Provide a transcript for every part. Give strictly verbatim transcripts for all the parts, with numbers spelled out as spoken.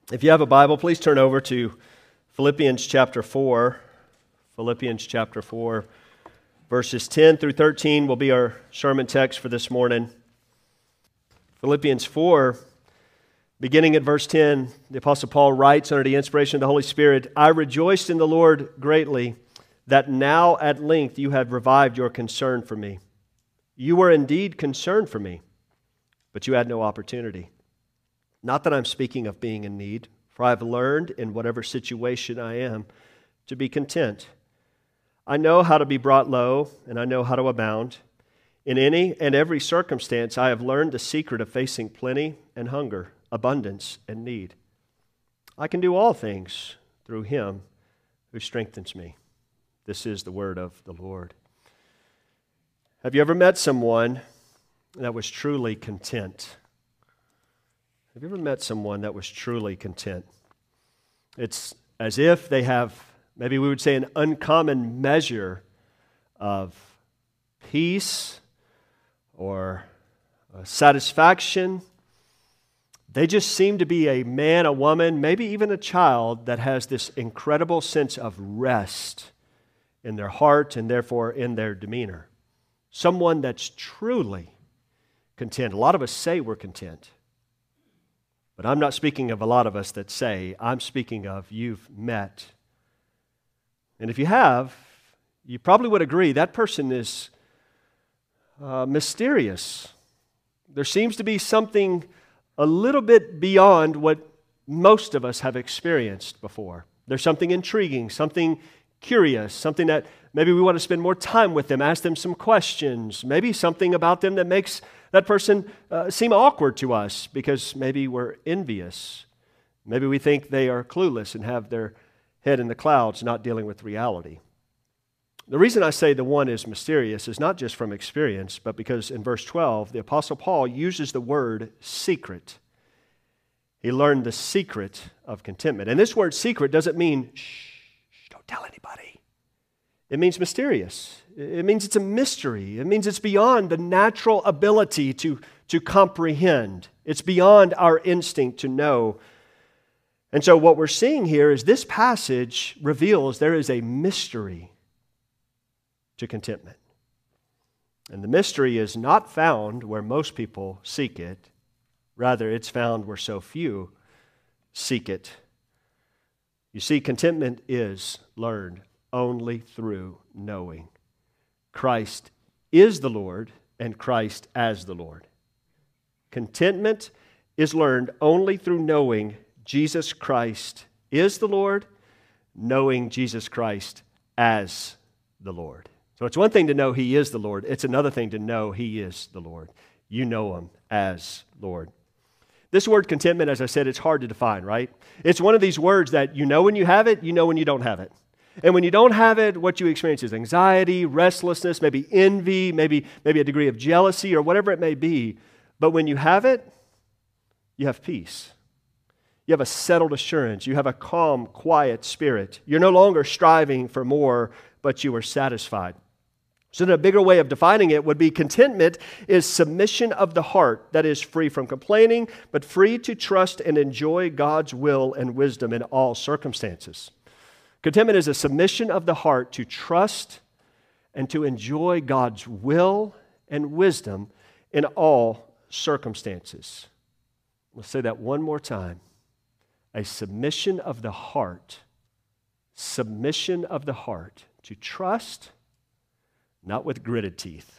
If you have a Bible, please turn over to Philippians chapter four. Philippians chapter four, verses ten through thirteen will be our sermon text for this morning. Philippians four, beginning at verse ten, the Apostle Paul writes under the inspiration of the Holy Spirit, "I rejoiced in the Lord greatly that now at length you have revived your concern for me. You were indeed concerned for me, but you had no opportunity. Not that I'm speaking of being in need, for I have learned in whatever situation I am to be content. I know how to be brought low, and I know how to abound. In any and every circumstance I have learned the secret of facing plenty and hunger, abundance and need. I can do all things through Him who strengthens me." This is the word of the Lord. Have you ever met someone that was truly content? Have you ever met someone that was truly content? It's as if they have, maybe we would say, an uncommon measure of peace or uh, satisfaction. They just seem to be a man, a woman, maybe even a child that has this incredible sense of rest in their heart and therefore in their demeanor. Someone that's truly content. A lot of us say we're content. But I'm not speaking of a lot of us that say, I'm speaking of you've met. And if you have, you probably would agree that person is uh, mysterious. There seems to be something a little bit beyond what most of us have experienced before. There's something intriguing, something curious, something that maybe we want to spend more time with them, ask them some questions, maybe something about them that makes that person uh, seem awkward to us because maybe we're envious. Maybe we think they are clueless and have their head in the clouds, not dealing with reality. The reason I say the one is mysterious is not just from experience, but because in verse twelve, the Apostle Paul uses the word secret. He learned the secret of contentment. And this word secret doesn't mean, shh, don't tell anybody. It means mysterious. It means it's a mystery. It means it's beyond the natural ability to, to comprehend. It's beyond our instinct to know. And so what we're seeing here is this passage reveals there is a mystery to contentment. And the mystery is not found where most people seek it. Rather, it's found where so few seek it. You see, contentment is learned only through knowing Christ is the Lord and Christ as the Lord. Contentment is learned only through knowing Jesus Christ is the Lord, knowing Jesus Christ as the Lord. So it's one thing to know He is the Lord. It's another thing to know He is the Lord. You know Him as Lord. This word contentment, as I said, it's hard to define, right? It's one of these words that you know when you have it, you know when you don't have it. And when you don't have it, what you experience is anxiety, restlessness, maybe envy, maybe, maybe a degree of jealousy or whatever it may be. But when you have it, you have peace. You have a settled assurance. You have a calm, quiet spirit. You're no longer striving for more, but you are satisfied. So then a bigger way of defining it would be contentment is submission of the heart that is free from complaining, but free to trust and enjoy God's will and wisdom in all circumstances. Contentment is a submission of the heart to trust and to enjoy God's will and wisdom in all circumstances. Let's say that one more time. A submission of the heart, submission of the heart to trust, not with gritted teeth,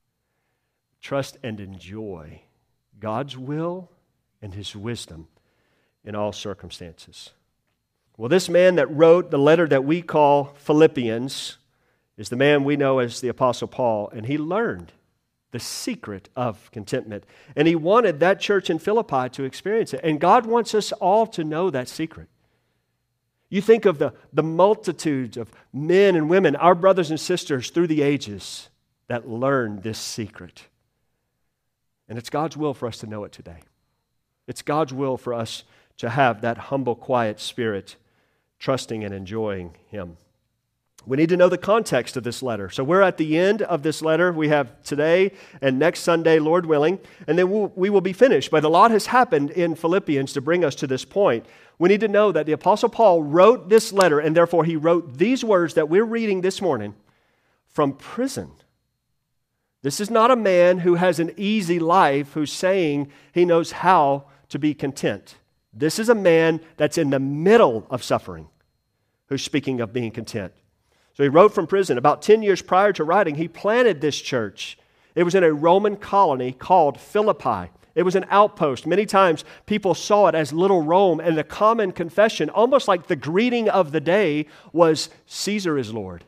trust and enjoy God's will and His wisdom in all circumstances. Well, this man that wrote the letter that we call Philippians is the man we know as the Apostle Paul, and he learned the secret of contentment. And he wanted that church in Philippi to experience it. And God wants us all to know that secret. You think of the, the multitudes of men and women, our brothers and sisters through the ages that learned this secret. And it's God's will for us to know it today. It's God's will for us to have that humble, quiet spirit, trusting and enjoying Him. We need to know the context of this letter. So we're at the end of this letter. We have today and next Sunday, Lord willing, and then we'll, we will be finished. But a lot has happened in Philippians to bring us to this point. We need to know that the Apostle Paul wrote this letter, and therefore he wrote these words that we're reading this morning from prison. This is not a man who has an easy life who's saying he knows how to be content. This is a man that's in the middle of suffering who's speaking of being content. So he wrote from prison. About ten years prior to writing, he planted this church. It was in a Roman colony called Philippi. It was an outpost. Many times people saw it as Little Rome, and the common confession, almost like the greeting of the day, was Caesar is Lord.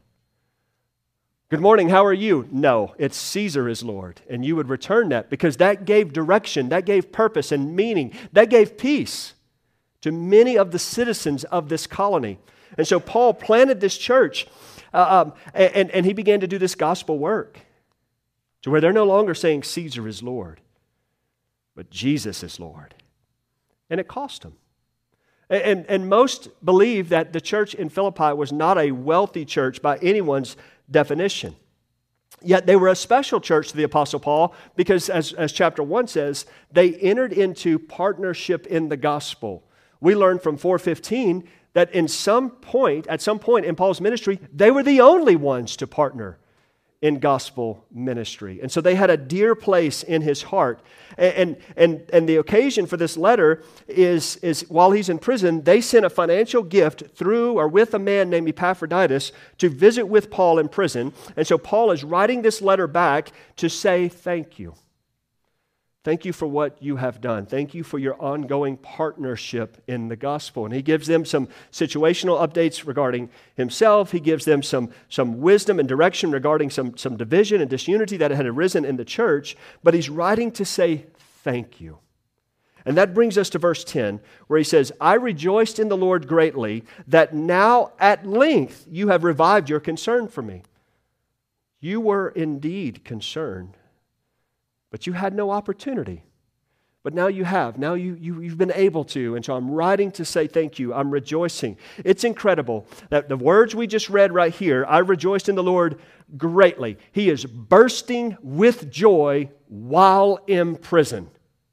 Good morning, how are you? No, it's Caesar is Lord. And you would return that because that gave direction, that gave purpose and meaning, that gave peace to many of the citizens of this colony. And so Paul planted this church. Uh, um, and, and he began to do this gospel work to where they're no longer saying Caesar is Lord, but Jesus is Lord. And it cost him. And, and, and most believe that the church in Philippi was not a wealthy church by anyone's definition. Yet they were a special church to the Apostle Paul because, as, as chapter one says, they entered into partnership in the gospel. We learn from four fifteen that in some point, at some point in Paul's ministry, they were the only ones to partner in gospel ministry. And so they had a dear place in his heart. And, and, and the occasion for this letter is, is while he's in prison, they sent a financial gift through or with a man named Epaphroditus to visit with Paul in prison. And so Paul is writing this letter back to say thank you. Thank you for what you have done. Thank you for your ongoing partnership in the gospel. And he gives them some situational updates regarding himself. He gives them some, some wisdom and direction regarding some, some division and disunity that had arisen in the church. But he's writing to say thank you. And that brings us to verse ten, where he says, I rejoiced in the Lord greatly that now at length you have revived your concern for me. You were indeed concerned, but you had no opportunity. But now you have. Now you, you, you've been able to. And so I'm writing to say thank you. I'm rejoicing. It's incredible that the words we just read right here, I rejoiced in the Lord greatly. He is bursting with joy while in prison.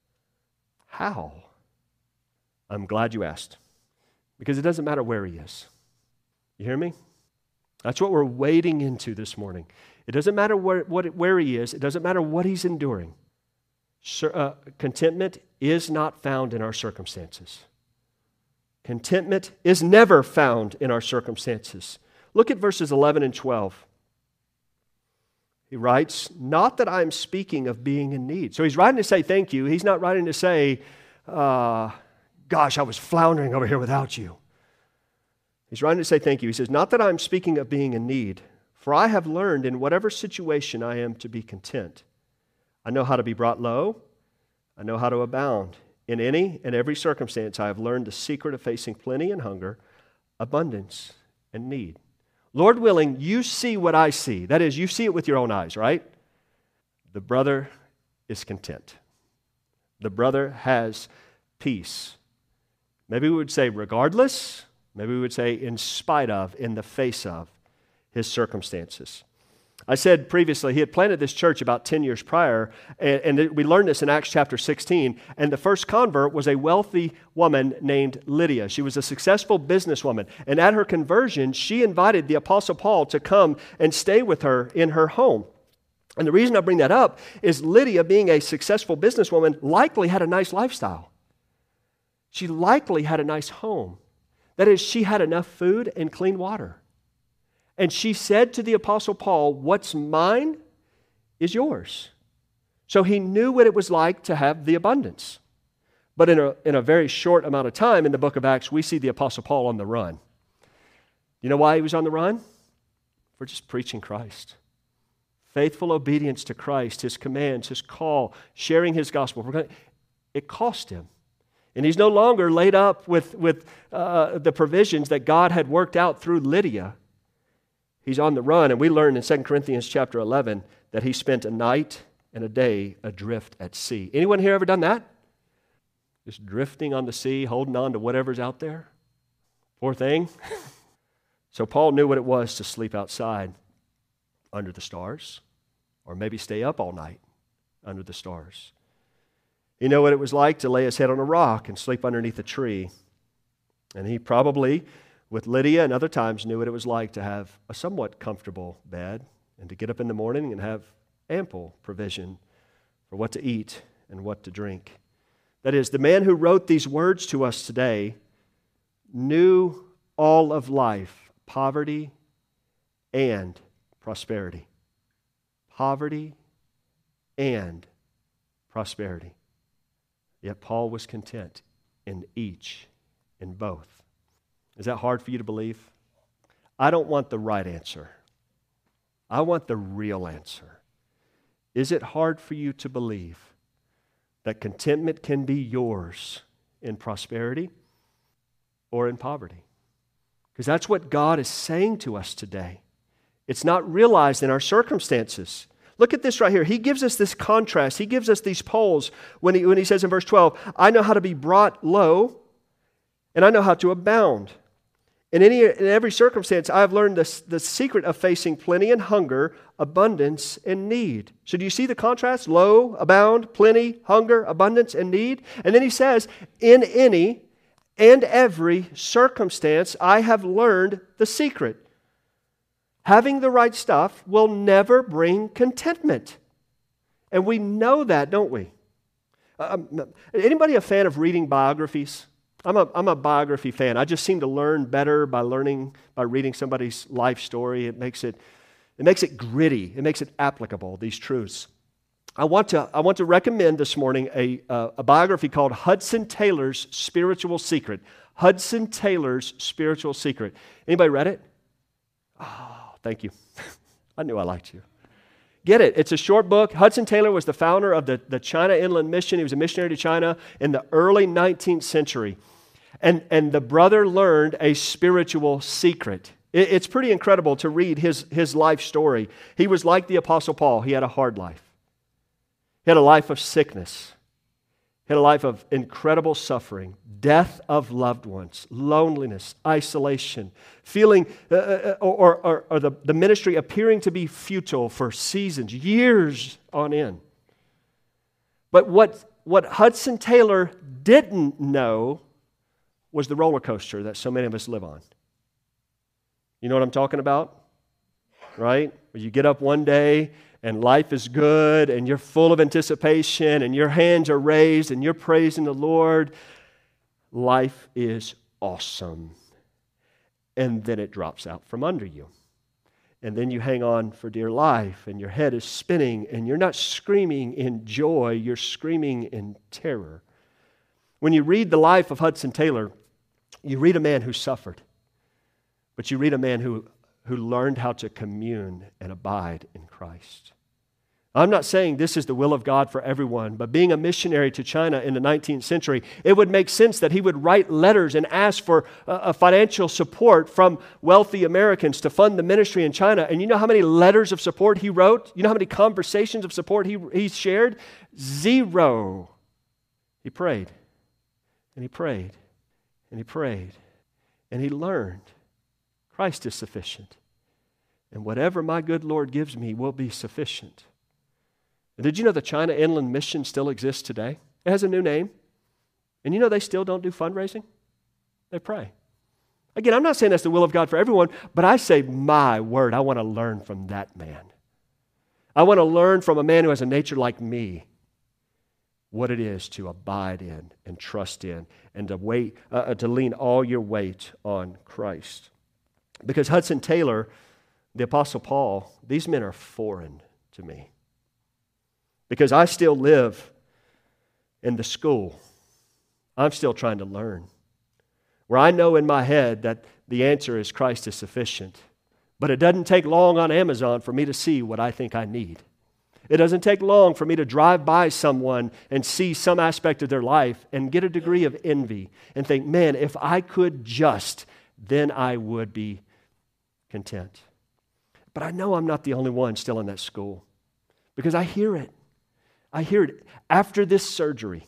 How? I'm glad you asked. Because it doesn't matter where he is. You hear me? That's what we're wading into this morning. It doesn't matter where, what, where he is. It doesn't matter what he's enduring. Uh, contentment is not found in our circumstances. Contentment is never found in our circumstances. Look at verses eleven and twelve. He writes, not that I'm speaking of being in need. So he's writing to say thank you. He's not writing to say, uh, gosh, I was floundering over here without you. He's writing to say thank you. He says, not that I'm speaking of being in need, for I have learned in whatever situation I am to be content. I know how to be brought low. I know how to abound. In any and every circumstance, I have learned the secret of facing plenty and hunger, abundance and need. Lord willing, you see what I see. That is, you see it with your own eyes, right? The brother is content. The brother has peace. Maybe we would say regardless. Maybe we would say in spite of, in the face of his circumstances. I said previously he had planted this church about ten years prior, and, and we learned this in Acts chapter sixteen, and the first convert was a wealthy woman named Lydia. She was a successful businesswoman, and at her conversion, she invited the Apostle Paul to come and stay with her in her home. And the reason I bring that up is Lydia, being a successful businesswoman, likely had a nice lifestyle. She likely had a nice home. That is, she had enough food and clean water. And she said to the Apostle Paul, what's mine is yours. So he knew what it was like to have the abundance. But in a, in a very short amount of time in the book of Acts, we see the Apostle Paul on the run. You know why he was on the run? For just preaching Christ. Faithful obedience to Christ, his commands, his call, sharing his gospel. It cost him. And he's no longer laid up with, with uh, the provisions that God had worked out through Lydia. He's on the run, and we learn in Second Corinthians chapter eleven that he spent a night and a day adrift at sea. Anyone here ever done that? Just drifting on the sea, holding on to whatever's out there? Poor thing. So Paul knew what it was to sleep outside under the stars, or maybe stay up all night under the stars. He knew what it was like to lay his head on a rock and sleep underneath a tree. And he probably, with Lydia and other times, knew what it was like to have a somewhat comfortable bed and to get up in the morning and have ample provision for what to eat and what to drink. That is, the man who wrote these words to us today knew all of life, poverty and prosperity. Poverty and prosperity. Yet Paul was content in each, in both. Is that hard for you to believe? I don't want the right answer. I want the real answer. Is it hard for you to believe that contentment can be yours in prosperity or in poverty? Because that's what God is saying to us today. It's not realized in our circumstances. Look at this right here. He gives us this contrast. He gives us these poles when he, when he says in verse twelve, I know how to be brought low, and I know how to abound. In any in every circumstance, I have learned the, the secret of facing plenty and hunger, abundance and need. So do you see the contrast? Low, abound, plenty, hunger, abundance, and need. And then he says, in any and every circumstance, I have learned the secret. Having the right stuff will never bring contentment. And we know that, don't we? Um, anybody a fan of reading biographies? I'm a, I'm a biography fan. I just seem to learn better by learning, by reading somebody's life story. It makes it, it makes it gritty. It makes it applicable, these truths. I want to, I want to recommend this morning a, uh, a biography called Hudson Taylor's Spiritual Secret. Hudson Taylor's Spiritual Secret. Anybody read it? Oh, thank you. I knew I liked you. Get it. It's a short book. Hudson Taylor was the founder of the, the China Inland Mission. He was a missionary to China in the early nineteenth century. And, and the brother learned a spiritual secret. It, it's pretty incredible to read his, his life story. He was like the Apostle Paul. He had a hard life. He had a life of sickness. He had a life of incredible suffering, death of loved ones, loneliness, isolation, feeling, uh, or, or, or the, the ministry appearing to be futile for seasons, years on end. But what, what Hudson Taylor didn't know was the roller coaster that so many of us live on. You know what I'm talking about? Right? Where you get up one day and life is good, and you're full of anticipation, and your hands are raised, and you're praising the Lord. Life is awesome. And then it drops out from under you. And then you hang on for dear life, and your head is spinning, and you're not screaming in joy, you're screaming in terror. When you read the life of Hudson Taylor, you read a man who suffered, but you read a man who who learned how to commune and abide in Christ. I'm not saying this is the will of God for everyone, but being a missionary to China in the nineteenth century, it would make sense that he would write letters and ask for a financial support from wealthy Americans to fund the ministry in China. And you know how many letters of support he wrote? You know how many conversations of support he, he shared? Zero. He prayed, and he prayed, and he prayed, and he learned. Christ is sufficient. And whatever my good Lord gives me will be sufficient. And did you know the China Inland Mission still exists today? It has a new name. And you know they still don't do fundraising? They pray. Again, I'm not saying that's the will of God for everyone, but I say, my word, I want to learn from that man. I want to learn from a man who has a nature like me what it is to abide in and trust in and to wait, uh, to lean all your weight on Christ. Because Hudson Taylor, the Apostle Paul, these men are foreign to me. Because I still live in the school. I'm still trying to learn. Where I know in my head that the answer is Christ is sufficient. But it doesn't take long on Amazon for me to see what I think I need. It doesn't take long for me to drive by someone and see some aspect of their life and get a degree of envy and think, man, if I could just, then I would be content. But I know I'm not the only one still in that school because I hear it. I hear it. After this surgery,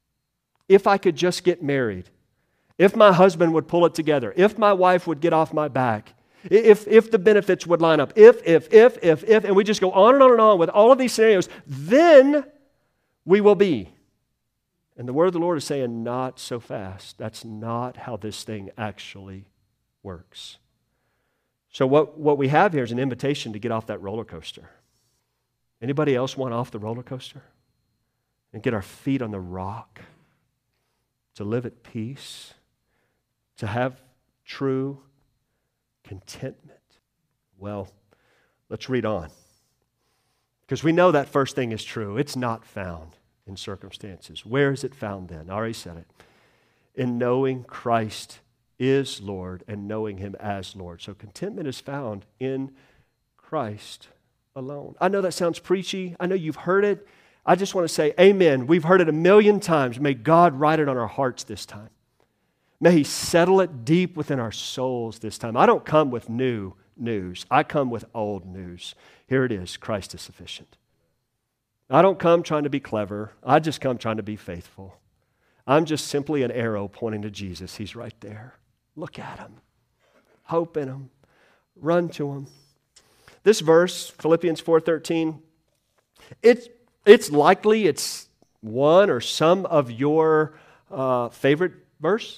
if I could just get married, if my husband would pull it together, if my wife would get off my back, If, if the benefits would line up, if, if, if, if, if, and we just go on and on and on with all of these scenarios, then we will be. And the word of the Lord is saying, not so fast. That's not how this thing actually works. So what, what we have here is an invitation to get off that roller coaster. Anybody else want off the roller coaster? And get our feet on the rock? To live at peace? To have true contentment? Well, let's read on. Because we know that first thing is true. It's not found in circumstances. Where is it found then? I already said it. In knowing Christ is Lord and knowing Him as Lord. So contentment is found in Christ alone. I know that sounds preachy. I know you've heard it. I just want to say amen. We've heard it a million times. May God write it on our hearts this time. May He settle it deep within our souls this time. I don't come with new news. I come with old news. Here it is. Christ is sufficient. I don't come trying to be clever. I just come trying to be faithful. I'm just simply an arrow pointing to Jesus. He's right there. Look at Him. Hope in Him. Run to Him. This verse, Philippians four thirteen, it's, it's likely it's one or some of your uh, favorite verse.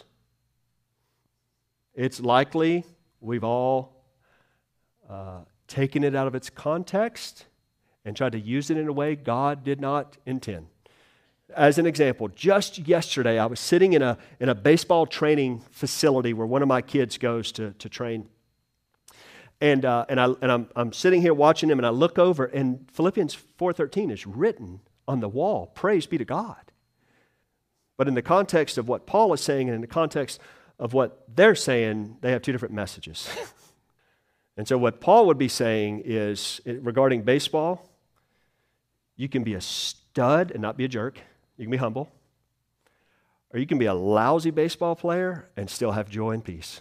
It's likely we've all uh, taken it out of its context and tried to use it in a way God did not intend. As an example, just yesterday I was sitting in a, in a baseball training facility where one of my kids goes to, to train. And, uh, and, I, and I'm, I'm sitting here watching him, and I look over, and Philippians four thirteen is written on the wall. Praise be to God. But in the context of what Paul is saying and in the context of what they're saying, they have two different messages. And so what Paul would be saying is, regarding baseball, you can be a stud and not be a jerk. You can be humble. Or you can be a lousy baseball player and still have joy and peace.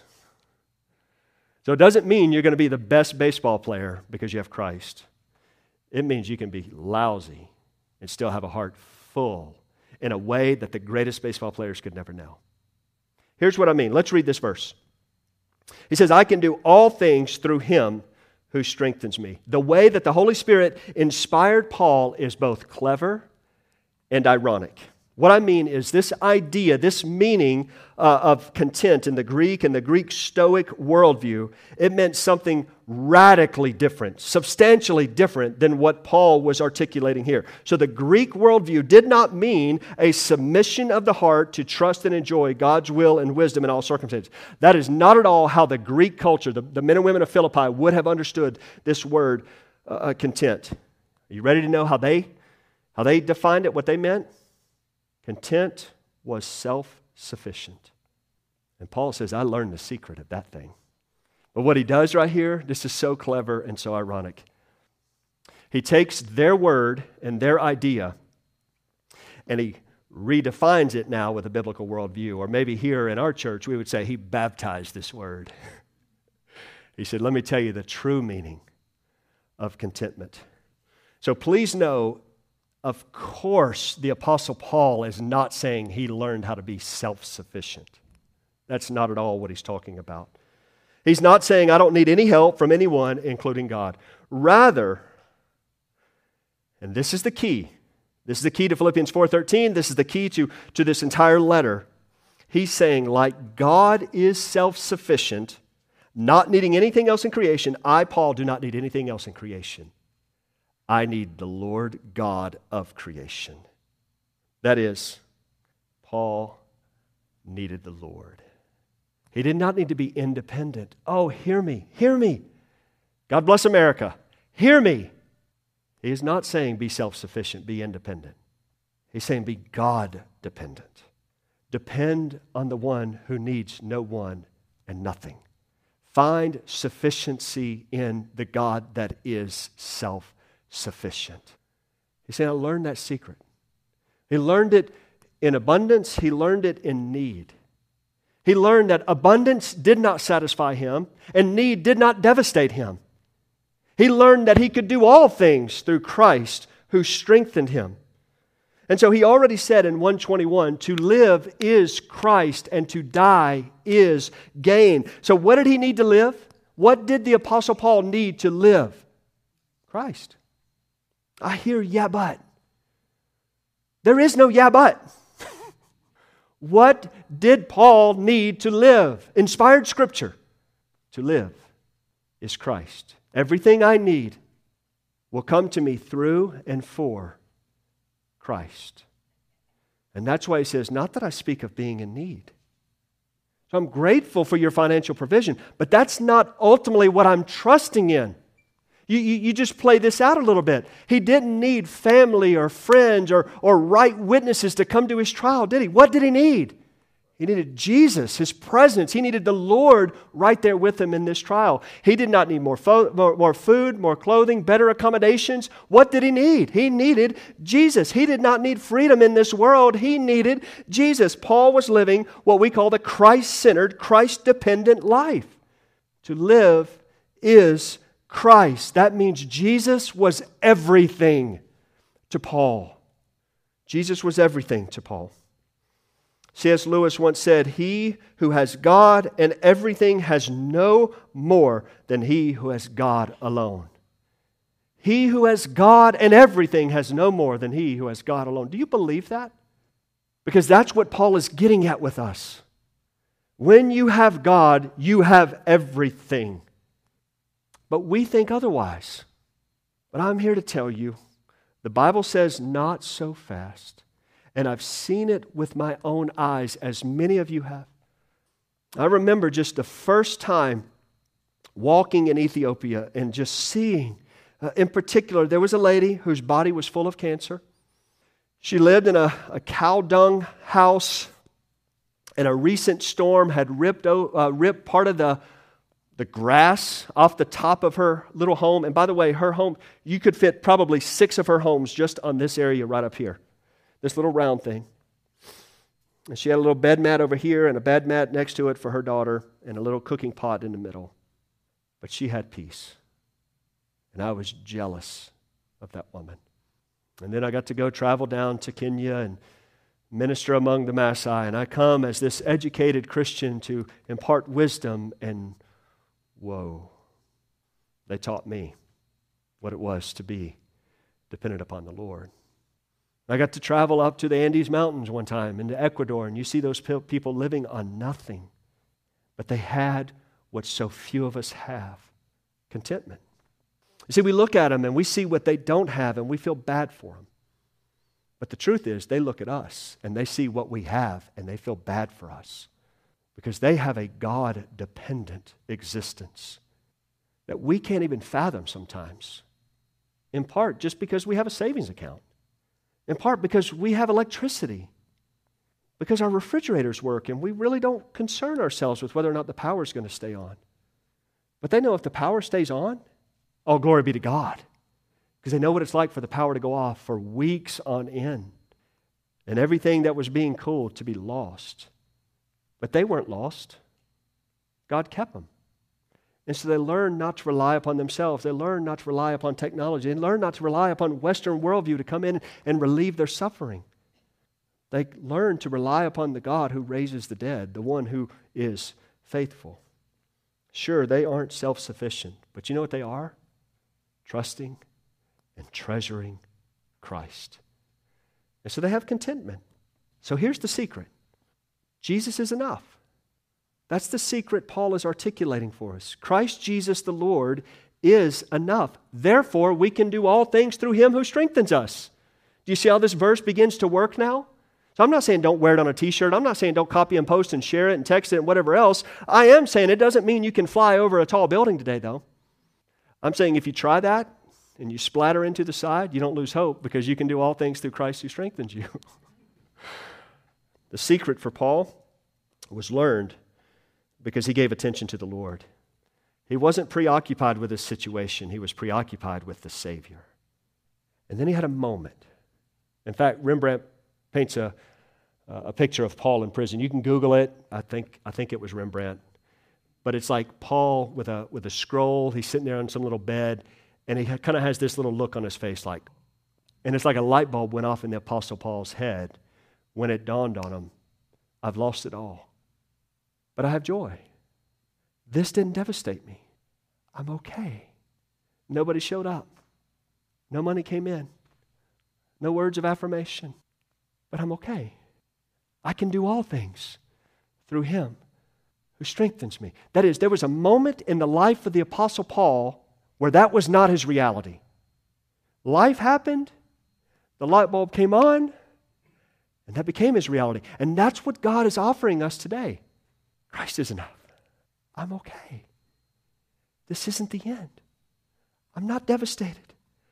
So it doesn't mean you're going to be the best baseball player because you have Christ. It means you can be lousy and still have a heart full in a way that the greatest baseball players could never know. Here's what I mean. Let's read this verse. He says, I can do all things through Him who strengthens me. The way that the Holy Spirit inspired Paul is both clever and ironic. What I mean is this idea, this meaning uh, of content in the Greek and the Greek Stoic worldview, it meant something radically different, substantially different than what Paul was articulating here. So the Greek worldview did not mean a submission of the heart to trust and enjoy God's will and wisdom in all circumstances. That is not at all how the Greek culture, the, the men and women of Philippi, would have understood this word uh, content. Are you ready to know how they, how they defined it, what they meant? Content was self-sufficient. And Paul says, I learned the secret of that thing. But what he does right here, this is so clever and so ironic. He takes their word and their idea and he redefines it now with a biblical worldview. Or maybe here in our church, we would say he baptized this word. He said, let me tell you the true meaning of contentment. So please know, of course, the Apostle Paul is not saying he learned how to be self-sufficient. That's not at all what he's talking about. He's not saying I don't need any help from anyone, including God. Rather, and this is the key, this is the key to Philippians four thirteen, this is the key to, to this entire letter. He's saying, like God is self-sufficient, not needing anything else in creation, I, Paul, do not need anything else in creation. I need the Lord God of creation. That is, Paul needed the Lord. He did not need to be independent. Oh, hear me, hear me. God bless America. Hear me. He is not saying be self-sufficient, be independent. He's saying be God-dependent. Depend on the one who needs no one and nothing. Find sufficiency in the God that is self-sufficient. He's saying, I learned that secret. He learned it in abundance. He learned it in need. He learned that abundance did not satisfy him and need did not devastate him. He learned that he could do all things through Christ who strengthened him. And so he already said in one twenty-one, to live is Christ and to die is gain. So what did he need to live? What did the Apostle Paul need to live? Christ. I hear, yeah, but. There is no yeah, but. What did Paul need to live? Inspired Scripture. To live is Christ. Everything I need will come to me through and for Christ. And that's why he says, not that I speak of being in need. So I'm grateful for your financial provision, but that's not ultimately what I'm trusting in. You, you, you just play this out a little bit. He didn't need family or friends or, or right witnesses to come to his trial, did he? What did he need? He needed Jesus, His presence. He needed the Lord right there with him in this trial. He did not need more, fo- more, more food, more clothing, better accommodations. What did he need? He needed Jesus. He did not need freedom in this world. He needed Jesus. Paul was living what we call the Christ-centered, Christ-dependent life. To live is Christ. That means Jesus was everything to Paul. Jesus was everything to Paul. C S Lewis once said, "He who has God and everything has no more than he who has God alone." He who has God and everything has no more than he who has God alone. Do you believe that? Because that's what Paul is getting at with us. When you have God, you have everything. But we think otherwise. But I'm here to tell you, the Bible says not so fast. And I've seen it with my own eyes, as many of you have. I remember just the first time walking in Ethiopia and just seeing, uh, in particular, there was a lady whose body was full of cancer. She lived in a, a cow dung house, and a recent storm had ripped, uh, ripped part of the, the grass off the top of her little home. And by the way, her home, you could fit probably six of her homes just on this area right up here. This little round thing. And she had a little bed mat over here and a bed mat next to it for her daughter and a little cooking pot in the middle. But she had peace. And I was jealous of that woman. And then I got to go travel down to Kenya and minister among the Maasai. And I come as this educated Christian to impart wisdom, and whoa, they taught me what it was to be dependent upon the Lord. I got to travel up to the Andes Mountains one time into Ecuador, and you see those people living on nothing. But they had what so few of us have, contentment. You see, we look at them and we see what they don't have and we feel bad for them. But the truth is, they look at us and they see what we have and they feel bad for us because they have a God-dependent existence that we can't even fathom sometimes, in part just because we have a savings account. In part because we have electricity, because our refrigerators work, and we really don't concern ourselves with whether or not the power is going to stay on. But they know if the power stays on, oh, glory be to God, because they know what it's like for the power to go off for weeks on end, and everything that was being cooled to be lost. But they weren't lost. God kept them. And so they learn not to rely upon themselves. They learn not to rely upon technology. They learn not to rely upon Western worldview to come in and relieve their suffering. They learn to rely upon the God who raises the dead, the one who is faithful. Sure, they aren't self-sufficient, but you know what they are? Trusting and treasuring Christ. And so they have contentment. So here's the secret. Jesus is enough. That's the secret Paul is articulating for us. Christ Jesus the Lord is enough. Therefore, we can do all things through Him who strengthens us. Do you see how this verse begins to work now? So I'm not saying don't wear it on a t-shirt. I'm not saying don't copy and post and share it and text it and whatever else. I am saying it doesn't mean you can fly over a tall building today, though. I'm saying if you try that and you splatter into the side, you don't lose hope because you can do all things through Christ who strengthens you. The secret for Paul was learned because he gave attention to the Lord. He wasn't preoccupied with his situation. He was preoccupied with the Savior. And then he had a moment. In fact, Rembrandt paints a, a picture of Paul in prison. You can Google it. I think I think it was Rembrandt. But it's like Paul with a with a scroll. He's sitting there on some little bed, and he kind of has this little look on his face, like, and it's like a light bulb went off in the Apostle Paul's head when it dawned on him, I've lost it all. But I have joy. This didn't devastate me. I'm okay. Nobody showed up. No money came in. No words of affirmation. But I'm okay. I can do all things through Him who strengthens me. That is, there was a moment in the life of the Apostle Paul where that was not his reality. Life happened, the light bulb came on, and that became his reality. And that's what God is offering us today. Christ is enough. I'm okay. This isn't the end. I'm not devastated.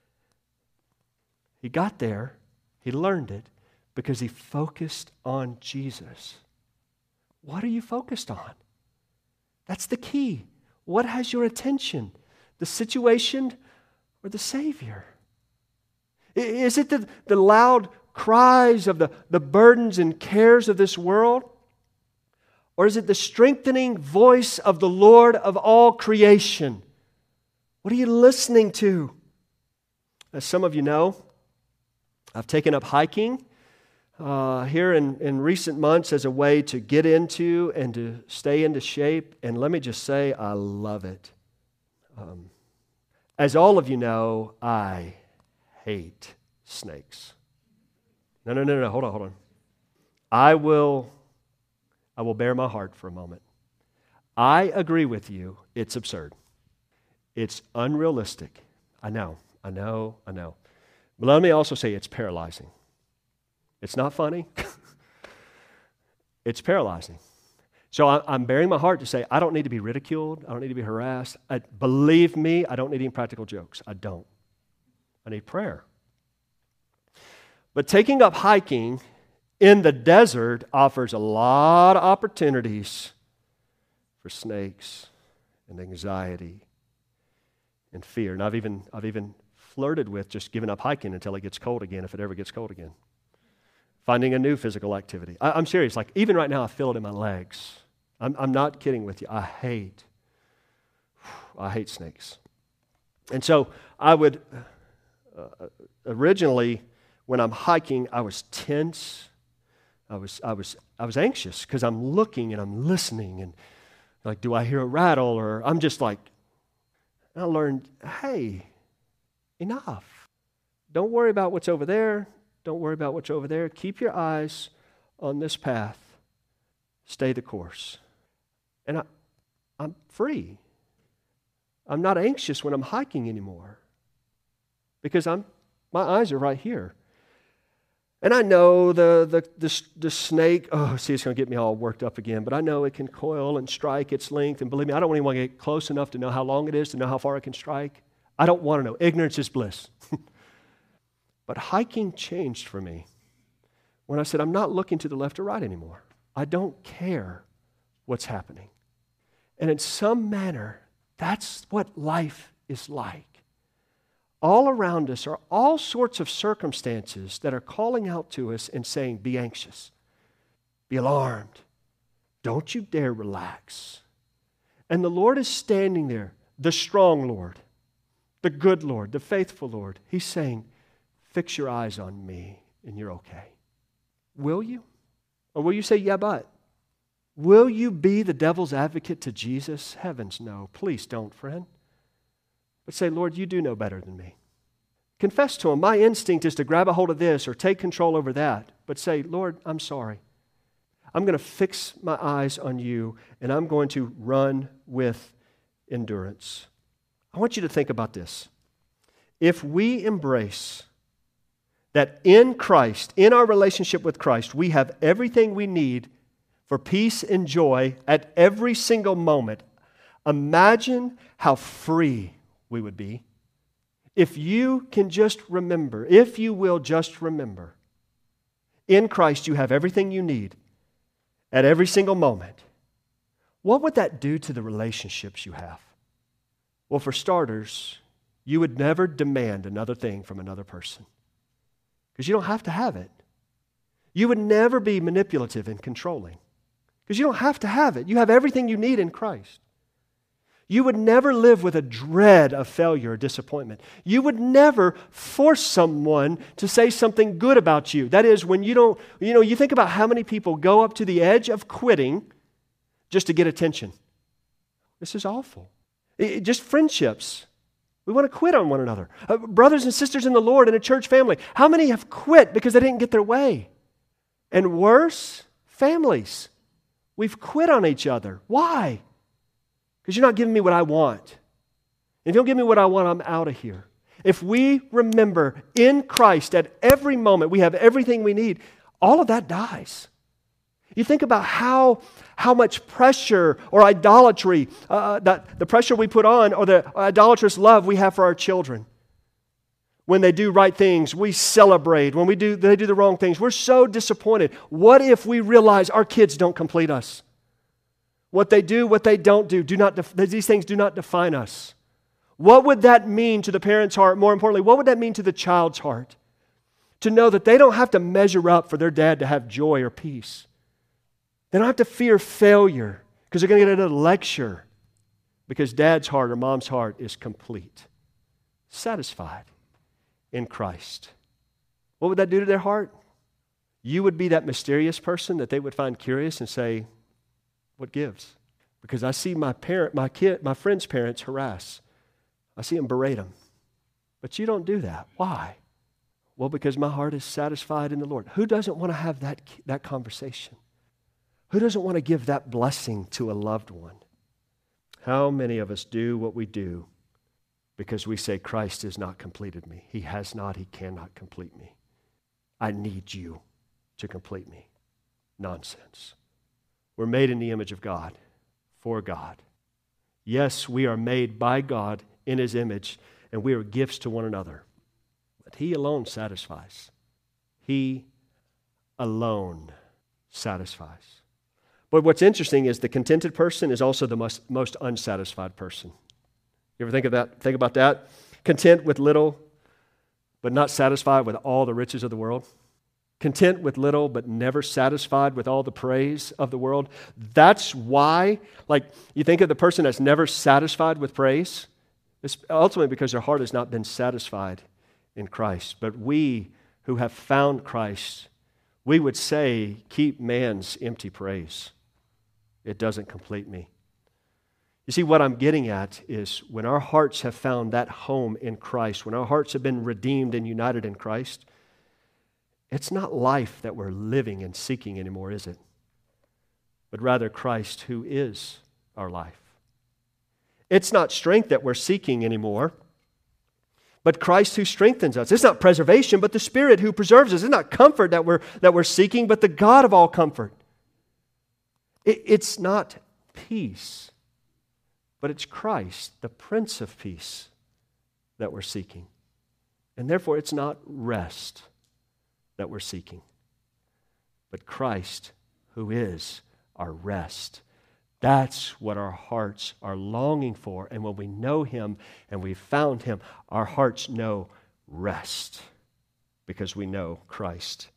He got there, he learned it, because he focused on Jesus. What are you focused on? That's the key. What has your attention? The situation or the Savior? Is it the, the loud cries of the, the burdens and cares of this world? Or is it the strengthening voice of the Lord of all creation? What are you listening to? As some of you know, I've taken up hiking uh, here in, in recent months as a way to get into and to stay into shape. And let me just say, I love it. Um, as all of you know, I hate snakes. No, no, no, no, hold on, hold on. I will, I will bare my heart for a moment. I agree with you, it's absurd. It's unrealistic. I know, I know, I know. But let me also say it's paralyzing. It's not funny. It's paralyzing. So I'm bearing my heart to say I don't need to be ridiculed. I don't need to be harassed. I, believe me, I don't need any practical jokes. I don't. I need prayer. But taking up hiking in the desert offers a lot of opportunities for snakes and anxiety and fear. And I've even, I've even flirted with just giving up hiking until it gets cold again, if it ever gets cold again. Finding a new physical activity. I, I'm serious. Like, even right now, I feel it in my legs. I'm, I'm not kidding with you. I hate, I hate snakes. And so I would, uh, originally, when I'm hiking, I was tense. I was, I was, I was anxious because I'm looking and I'm listening and like, do I hear a rattle? Or I'm just like, I learned, hey, enough. Don't worry about what's over there. Don't worry about what's over there. Keep your eyes on this path. Stay the course. And I, I'm free. I'm not anxious when I'm hiking anymore because I'm, my eyes are right here. And I know the, the, the, the snake, oh, see, it's going to get me all worked up again, but I know it can coil and strike its length. And believe me, I don't even want to get close enough to know how long it is, to know how far it can strike. I don't want to know. Ignorance is bliss. But hiking changed for me when I said, I'm not looking to the left or right anymore. I don't care what's happening. And in some manner, that's what life is like. All around us are all sorts of circumstances that are calling out to us and saying, be anxious, be alarmed, don't you dare relax. And the Lord is standing there, the strong Lord, the good Lord, the faithful Lord. He's saying, fix your eyes on me and you're okay. Will you? Or will you say, yeah, but? Will you be the devil's advocate to Jesus? Heavens, no. Please don't, friend. But say, Lord, you do know better than me. Confess to Him. My instinct is to grab a hold of this or take control over that. But say, Lord, I'm sorry. I'm going to fix my eyes on you and I'm going to run with endurance. I want you to think about this. If we embrace that in Christ, in our relationship with Christ, we have everything we need for peace and joy at every single moment, imagine how free we would be if you can just remember, if you will just remember, in Christ you have everything you need at every single moment. What would that do to the relationships you have? Well, for starters, you would never demand another thing from another person because you don't have to have it. You would never be manipulative and controlling because you don't have to have it. You have everything you need in Christ. You would never live with a dread of failure or disappointment. You would never force someone to say something good about you. That is, when you don't, you know, you think about how many people go up to the edge of quitting just to get attention. This is awful. It, just friendships. We want to quit on one another. Uh, brothers and sisters in the Lord in a church family. How many have quit because they didn't get their way? And worse, families. We've quit on each other. Why? Because you're not giving me what I want. If you don't give me what I want, I'm out of here. If we remember in Christ at every moment we have everything we need, all of that dies. You think about how, how much pressure or idolatry, uh, that the pressure we put on or the idolatrous love we have for our children. When they do right things, we celebrate. When we do, they do the wrong things, we're so disappointed. What if we realize our kids don't complete us? What they do, what they don't do, do not def- these things do not define us. What would that mean to the parent's heart? More importantly, what would that mean to the child's heart? To know that they don't have to measure up for their dad to have joy or peace. They don't have to fear failure because they're going to get another lecture because dad's heart or mom's heart is complete, satisfied in Christ. What would that do to their heart? You would be that mysterious person that they would find curious and say, what gives? Because I see my parent, my kid, my friend's parents harass. I see them berate them. But you don't do that. Why? Well, because my heart is satisfied in the Lord. Who doesn't want to have that, that conversation? Who doesn't want to give that blessing to a loved one? How many of us do what we do because we say, Christ has not completed me. He has not, He cannot complete me. I need you to complete me. Nonsense. We're made in the image of God, for God. Yes, we are made by God in His image, and we are gifts to one another. But He alone satisfies. He alone satisfies. But what's interesting is the contented person is also the most, most unsatisfied person. You ever think of that? Think about that? Content with little, but not satisfied with all the riches of the world. Content with little, but never satisfied with all the praise of the world. That's why, like, you think of the person that's never satisfied with praise. It's ultimately because their heart has not been satisfied in Christ. But we who have found Christ, we would say, keep man's empty praise. It doesn't complete me. You see, what I'm getting at is when our hearts have found that home in Christ, when our hearts have been redeemed and united in Christ, it's not life that we're living and seeking anymore, is it? But rather Christ who is our life. It's not strength that we're seeking anymore, but Christ who strengthens us. It's not preservation, but the Spirit who preserves us. It's not comfort that we're, that we're seeking, but the God of all comfort. It, it's not peace, but it's Christ, the Prince of Peace, that we're seeking. And therefore, it's not rest that we're seeking, but Christ who is our rest. That's what our hearts are longing for. And when we know Him and we've found Him, our hearts know rest because we know Christ.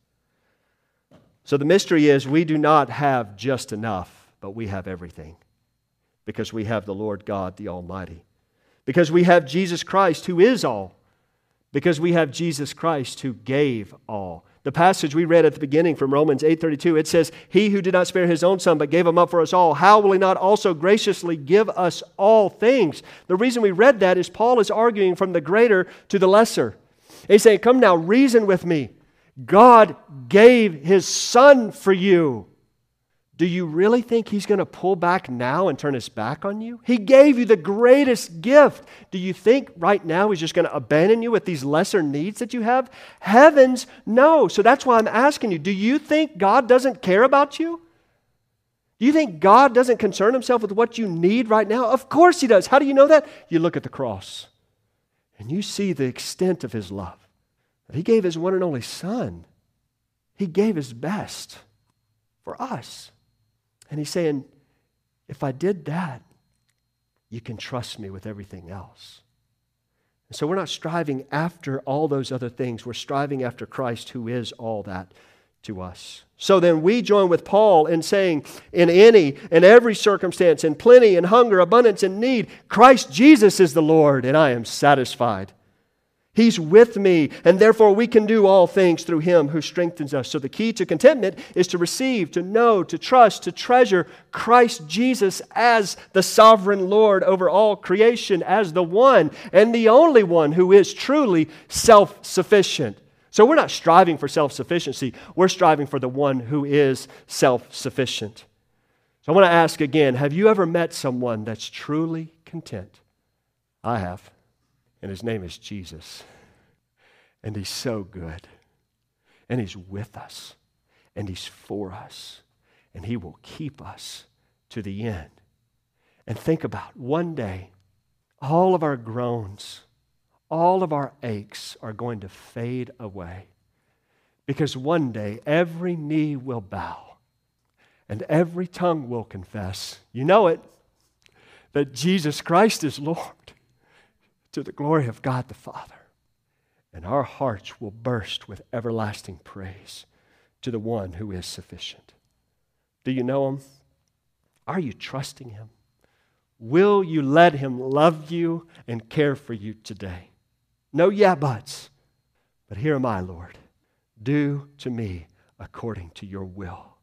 So the mystery is we do not have just enough, but we have everything because we have the Lord God, the Almighty. Because we have Jesus Christ who is all. Because we have Jesus Christ who gave all. The passage we read at the beginning from Romans eight thirty-two, it says, He who did not spare His own Son, but gave Him up for us all, how will He not also graciously give us all things? The reason we read that is Paul is arguing from the greater to the lesser. He's saying, come now, reason with me. God gave His Son for you. Do you really think He's going to pull back now and turn His back on you? He gave you the greatest gift. Do you think right now He's just going to abandon you with these lesser needs that you have? Heavens, no. So that's why I'm asking you, do you think God doesn't care about you? Do you think God doesn't concern Himself with what you need right now? Of course He does. How do you know that? You look at the cross and you see the extent of His love. He gave His one and only Son. He gave His best for us. And He's saying, if I did that, you can trust me with everything else. And so we're not striving after all those other things. We're striving after Christ who is all that to us. So then we join with Paul in saying, in any and every circumstance, in plenty and hunger, abundance and need, Christ Jesus is the Lord, and I am satisfied. He's with me, and therefore we can do all things through Him who strengthens us. So the key to contentment is to receive, to know, to trust, to treasure Christ Jesus as the sovereign Lord over all creation, as the one and the only one who is truly self-sufficient. So we're not striving for self-sufficiency. We're striving for the one who is self-sufficient. So I want to ask again, have you ever met someone that's truly content? I have. And his name is Jesus. And He's so good. And He's with us. And He's for us. And He will keep us to the end. And think about one day, all of our groans, all of our aches are going to fade away. Because one day, every knee will bow. And every tongue will confess, you know it, that Jesus Christ is Lord, to the glory of God the Father. And our hearts will burst with everlasting praise to the one who is sufficient. Do you know Him? Are you trusting Him? Will you let Him love you and care for you today? No yeah buts. But here am I, Lord. Do to me according to your will.